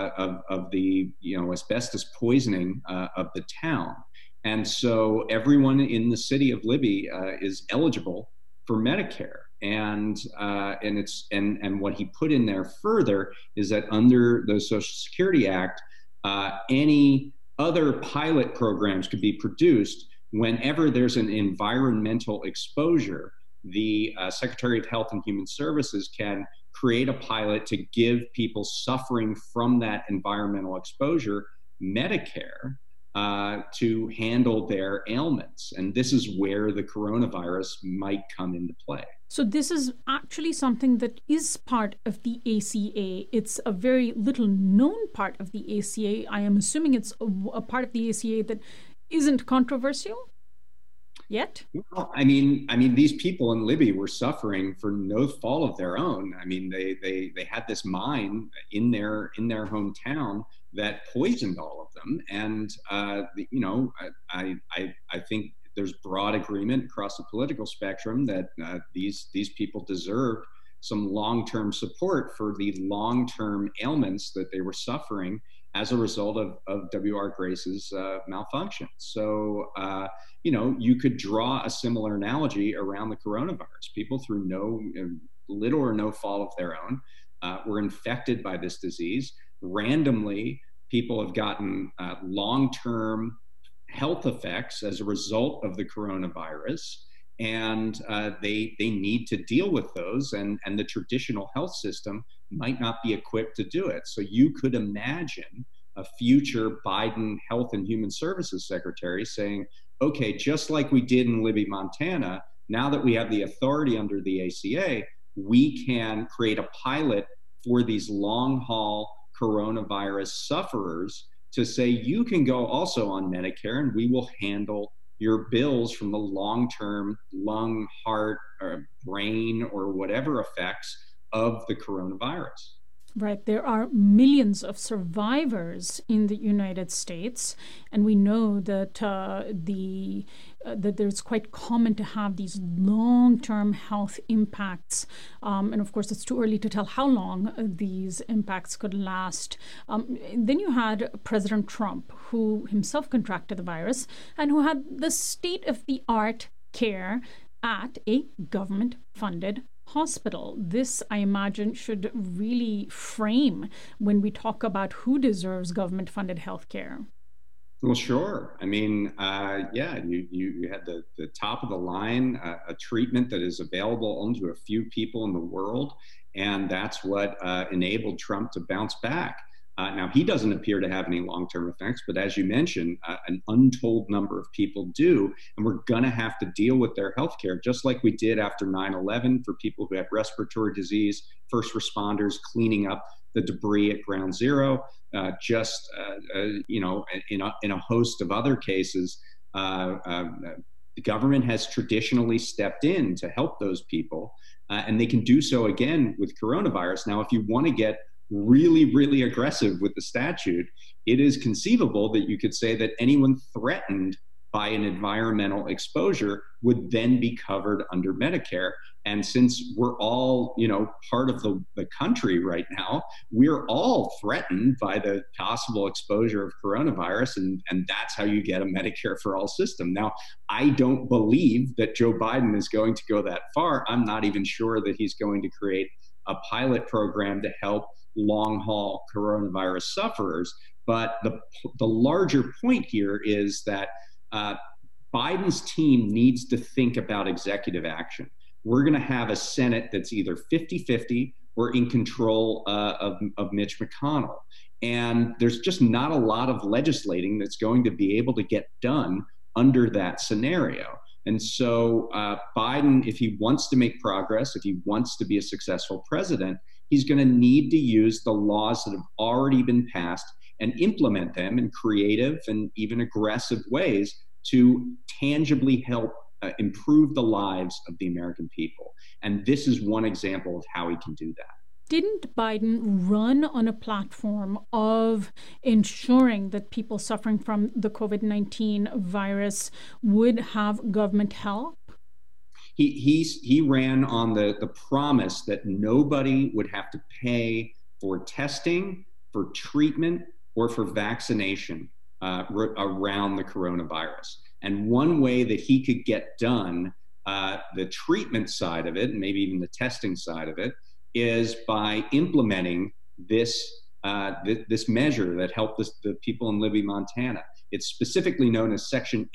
the asbestos poisoning of the town. And so everyone in the city of Libby is eligible for Medicare. And what he put in there further is that under the Social Security Act, any other pilot programs could be produced whenever there's an environmental exposure. The Secretary of Health and Human Services can create a pilot to give people suffering from that environmental exposure Medicare to handle their ailments. And this is where the coronavirus might come into play. So this is actually something that is part of the ACA. It's a very little known part of the ACA. I am assuming it's a part of the ACA that isn't controversial yet? Well, I mean, these people in Libby were suffering for no fault of their own. I mean, they had this mine in their hometown that poisoned all of them, and I think there's broad agreement across the political spectrum that these people deserved some long-term support for the long-term ailments that they were suffering as a result of W.R. Grace's malfunction. So, you could draw a similar analogy around the coronavirus. People through little or no fault of their own were infected by this disease. Randomly, people have gotten long-term health effects as a result of the coronavirus, and they need to deal with those, and the traditional health system might not be equipped to do it. So you could imagine a future Biden Health and Human Services Secretary saying, okay, just like we did in Libby, Montana, now that we have the authority under the ACA, we can create a pilot for these long-haul coronavirus sufferers to say, you can go also on Medicare and we will handle your bills from the long-term lung, heart, or brain, or whatever effects of the coronavirus. Right. There are millions of survivors in the United States, and we know that that it's quite common to have these long-term health impacts. And of course, it's too early to tell how long these impacts could last. Then you had President Trump, who himself contracted the virus and who had the state-of-the-art care at a government-funded hospital. This, I imagine, should really frame when we talk about who deserves government-funded health care. Well, sure. I mean, you had the top of the line, a treatment that is available only to a few people in the world, and that's what enabled Trump to bounce back. Now, he doesn't appear to have any long-term effects, but as you mentioned, an untold number of people do, and we're going to have to deal with their healthcare, just like we did after 9/11 for people who had respiratory disease, first responders cleaning up the debris at ground zero, in a host of other cases. The government has traditionally stepped in to help those people, and they can do so again with coronavirus. Now, if you want to get really, really aggressive with the statute, it is conceivable that you could say that anyone threatened by an environmental exposure would then be covered under Medicare. And since we're all, part of the country right now, we're all threatened by the possible exposure of coronavirus, and that's how you get a Medicare for all system. Now, I don't believe that Joe Biden is going to go that far. I'm not even sure that he's going to create a pilot program to help long-haul coronavirus sufferers. But the larger point here is that Biden's team needs to think about executive action. We're going to have a Senate that's either 50-50 or in control of Mitch McConnell. And there's just not a lot of legislating that's going to be able to get done under that scenario. And so Biden, if he wants to make progress, if he wants to be a successful president, he's going to need to use the laws that have already been passed and implement them in creative and even aggressive ways to tangibly help improve the lives of the American people. And this is one example of how he can do that. Didn't Biden run on a platform of ensuring that people suffering from the COVID-19 virus would have government help? He ran on the promise that nobody would have to pay for testing, for treatment, or for vaccination around the coronavirus. And one way that he could get done the treatment side of it, and maybe even the testing side of it, is by implementing this measure that helped the people in Libby, Montana. It's specifically known as Section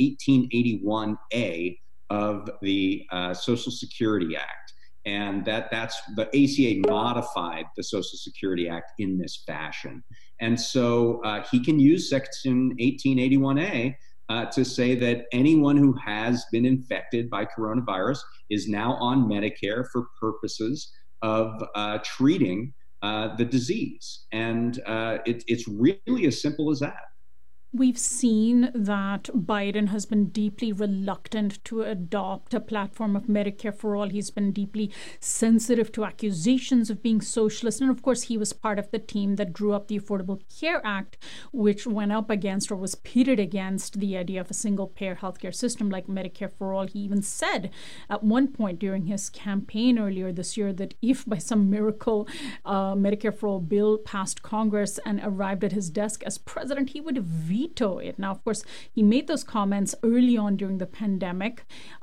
1881A of the Social Security Act. And that's the ACA modified the Social Security Act in this fashion. And so he can use Section 1881A to say that anyone who has been infected by coronavirus is now on Medicare for purposes of treating the disease. And it's really as simple as that. We've seen that Biden has been deeply reluctant to adopt a platform of Medicare for all. He's been deeply sensitive to accusations of being socialist. And of course, he was part of the team that drew up the Affordable Care Act, which went up against or was pitted against the idea of a single-payer healthcare system like Medicare for all. He even said at one point during his campaign earlier this year that if by some miracle Medicare for all bill passed Congress and arrived at his desk as president, he would veto it. Now, of course, he made those comments early on during the pandemic.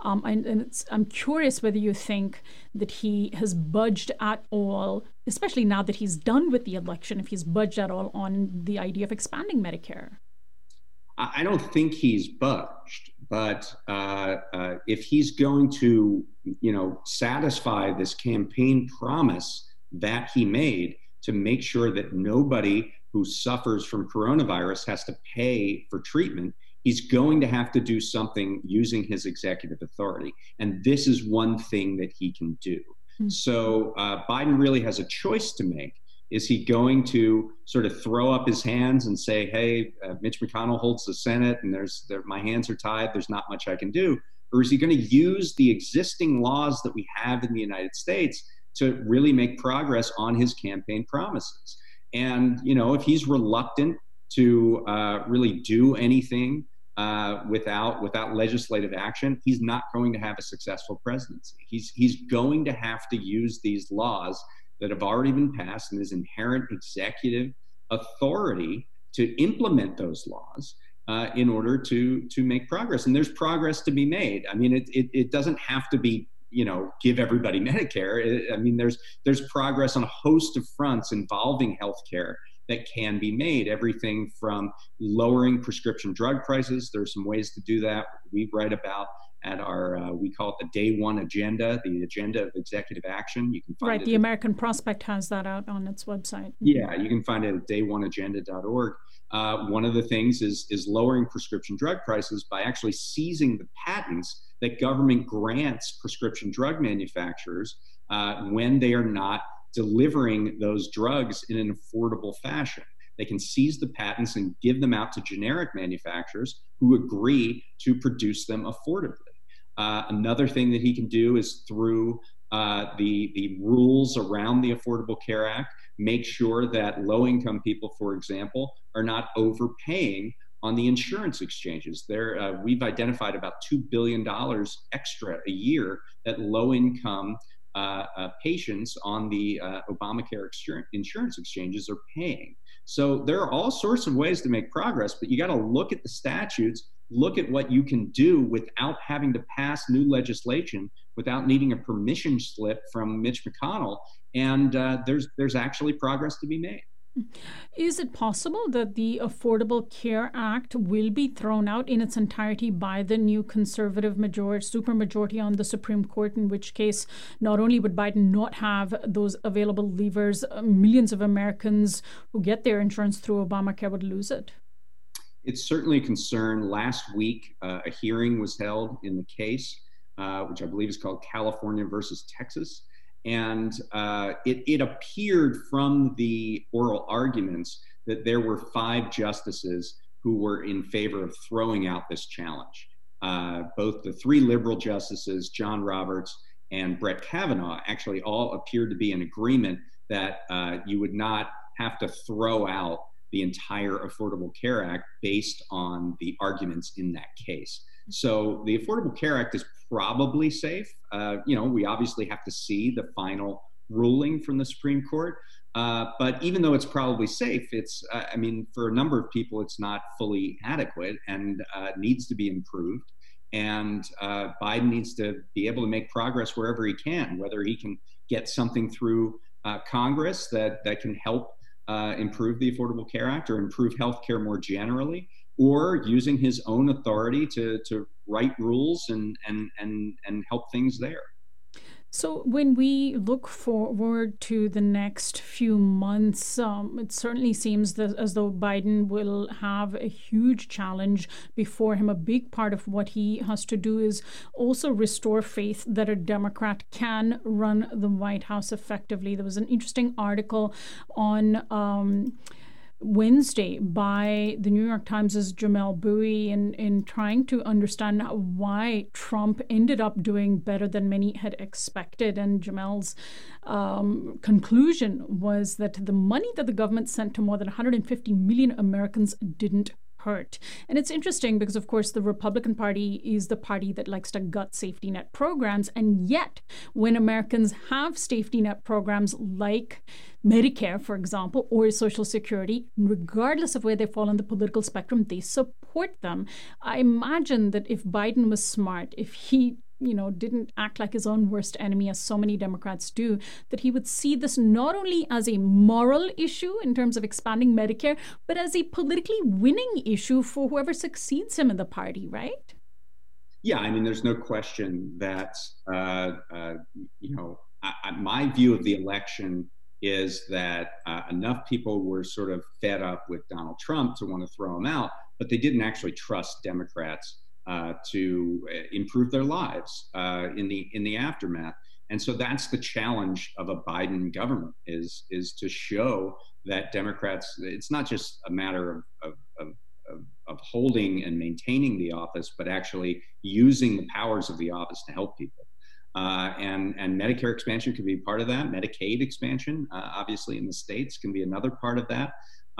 I'm curious whether you think that he has budged at all, especially now that he's done with the election, if he's budged at all on the idea of expanding Medicare. I don't think he's budged, but if he's going to, satisfy this campaign promise that he made to make sure that nobody who suffers from coronavirus has to pay for treatment, he's going to have to do something using his executive authority. And this is one thing that he can do. Mm-hmm. So Biden really has a choice to make. Is he going to sort of throw up his hands and say, hey, Mitch McConnell holds the Senate and my hands are tied, there's not much I can do? Or is he going to use the existing laws that we have in the United States to really make progress on his campaign promises? And, if he's reluctant to really do anything without legislative action, he's not going to have a successful presidency. He's going to have to use these laws that have already been passed and his inherent executive authority to implement those laws in order to make progress. And there's progress to be made. I mean, it doesn't have to be give everybody Medicare. I mean, there's progress on a host of fronts involving healthcare that can be made. Everything from lowering prescription drug prices. There's some ways to do that we write about, at our, we call it the Day One Agenda, the agenda of executive action. You can find it. The American Prospect has that out on its website. Yeah, you can find it at dayoneagenda.org. One of the things is lowering prescription drug prices by actually seizing the patents that government grants prescription drug manufacturers when they are not delivering those drugs in an affordable fashion. They can seize the patents and give them out to generic manufacturers who agree to produce them affordably. Another thing that he can do is through the rules around the Affordable Care Act, make sure that low-income people, for example, are not overpaying on the insurance exchanges. We've identified about $2 billion extra a year that low-income patients on the Obamacare insurance exchanges are paying. So there are all sorts of ways to make progress, but you got to look at the statutes, look at what you can do without having to pass new legislation, without needing a permission slip from Mitch McConnell, and there's actually progress to be made. Is it possible that the Affordable Care Act will be thrown out in its entirety by the new conservative supermajority on the Supreme Court, in which case not only would Biden not have those available levers, millions of Americans who get their insurance through Obamacare would lose it? It's certainly a concern. Last week, a hearing was held in the case, which I believe is called California versus Texas. And it appeared from the oral arguments that there were 5 justices who were in favor of throwing out this challenge. Both the 3 liberal justices, John Roberts and Brett Kavanaugh, actually all appeared to be in agreement that you would not have to throw out the entire Affordable Care Act based on the arguments in that case. So the Affordable Care Act is probably safe. We obviously have to see the final ruling from the Supreme Court. But even though it's probably safe, for a number of people, it's not fully adequate and needs to be improved. And Biden needs to be able to make progress wherever he can, whether he can get something through Congress that can help improve the Affordable Care Act or improve healthcare more generally, or using his own authority to write rules and help things there. So when we look forward to the next few months, it certainly seems as though Biden will have a huge challenge before him. A big part of what he has to do is also restore faith that a Democrat can run the White House effectively. There was an interesting article on Wednesday by the New York Times' Jamelle Bouie in trying to understand why Trump ended up doing better than many had expected. And Jamel's conclusion was that the money that the government sent to more than 150 million Americans didn't hurt. And it's interesting because, of course, the Republican Party is the party that likes to gut safety net programs. And yet, when Americans have safety net programs like Medicare, for example, or Social Security, regardless of where they fall on the political spectrum, they support them. I imagine that if Biden was smart, if he didn't act like his own worst enemy, as so many Democrats do, that he would see this not only as a moral issue in terms of expanding Medicare, but as a politically winning issue for whoever succeeds him in the party, right? Yeah, there's no question that, my view of the election is that enough people were sort of fed up with Donald Trump to want to throw him out, but they didn't actually trust Democrats to improve their lives in the aftermath. And so that's the challenge of a Biden government is to show that Democrats, it's not just a matter of holding and maintaining the office, but actually using the powers of the office to help people. And Medicare expansion can be part of that. Medicaid expansion, obviously in the States, can be another part of that.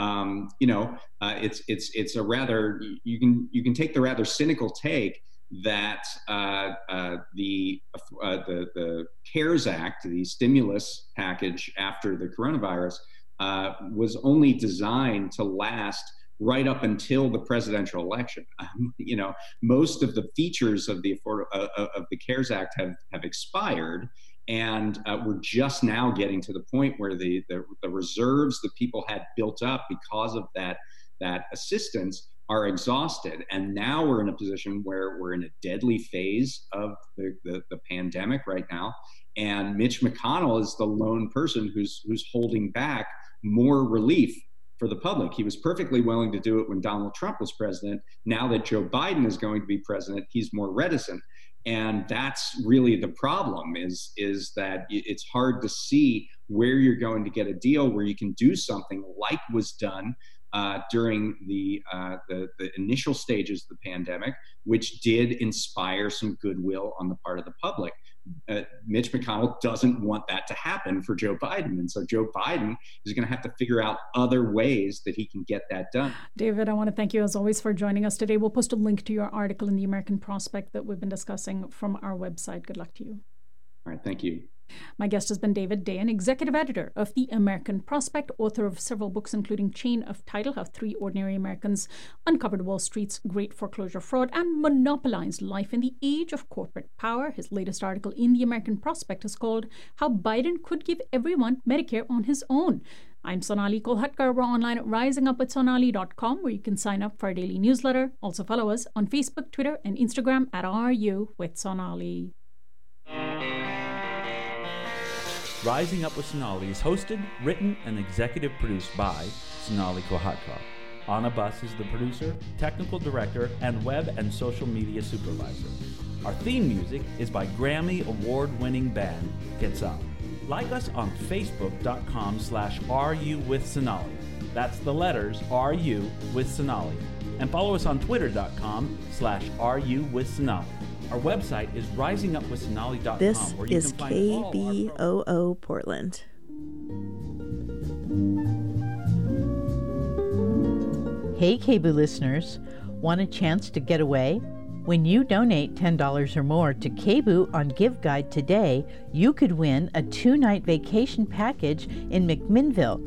It's a rather, you can take the rather cynical take that the CARES Act, the stimulus package after the coronavirus, was only designed to last right up until the presidential election. Most of the features of the CARES Act have expired. And we're just now getting to the point where the reserves that people had built up because of that assistance are exhausted. And now we're in a position where we're in a deadly phase of the pandemic right now. And Mitch McConnell is the lone person who's holding back more relief for the public. He was perfectly willing to do it when Donald Trump was president. Now that Joe Biden is going to be president, he's more reticent. And that's really the problem, is that it's hard to see where you're going to get a deal where you can do something like was done during the initial stages of the pandemic, which did inspire some goodwill on the part of the public. Mitch McConnell doesn't want that to happen for Joe Biden. And so Joe Biden is going to have to figure out other ways that he can get that done. David, I want to thank you as always for joining us today. We'll post a link to your article in the American Prospect that we've been discussing from our website. Good luck to you. All right. Thank you. My guest has been David Dayen, executive editor of the American Prospect, author of several books, including Chain of Title, How Three Ordinary Americans Uncovered Wall Street's Great Foreclosure Fraud and Monopolized Life in the Age of Corporate Power. His latest article in the American Prospect is called How Biden Could Give Everyone Medicare on His Own. I'm Sonali Kolhatkar. We're online at risingupwithsonali.com, where you can sign up for our daily newsletter. Also follow us on Facebook, Twitter, and Instagram at RUWithSonali. Rising Up with Sonali is hosted, written, and executive produced by Sonali Kolhatkar. Anna Buss is the producer, technical director, and web and social media supervisor. Our theme music is by Grammy Award-winning band Gets Up. Like us on Facebook.com/RUWithSonali. That's the letters RU with Sonali. And follow us on Twitter.com/RUWithSonali. Our website is risingupwithsonali.com. This where you is can find KBOO Portland. Hey, KBOO listeners, want a chance to get away? When you donate $10 or more to KBOO on Give Guide today, you could win a 2-night vacation package in McMinnville.